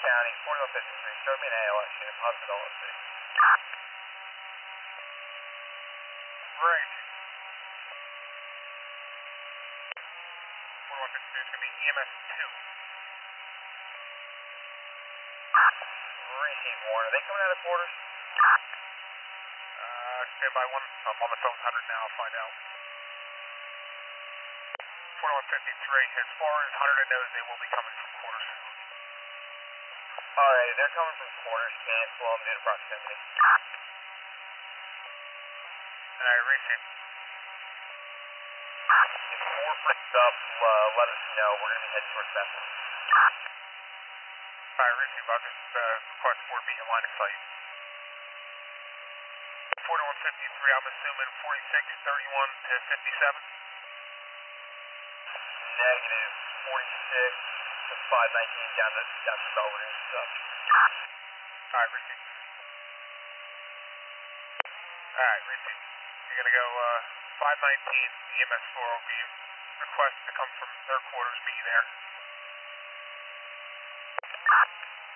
County, 4153, show me an ALS unit, positive LSD. Right. 4152 is going to be EMS 2. Receive one. Are they coming out of quarters? Stand by one. I'm on the phone with 100 now. I'll find out. 4153. As far as 100 knows, they will be coming from quarters. Alright, they're coming from quarters. Cancel them due to proximity. Alright, receive. If 4 freaks up, let us know. We're going to be heading towards Bethel. Alright, receive. I'll just request 4B in line of sight. 4153, I'm assuming 4631 to 57. Negative 46 to 519 down to Belvedere and stuff. Alright, receive. Alright, receive. You're going to go 519, EMS 4 will be requested to come from their quarters, meet you there.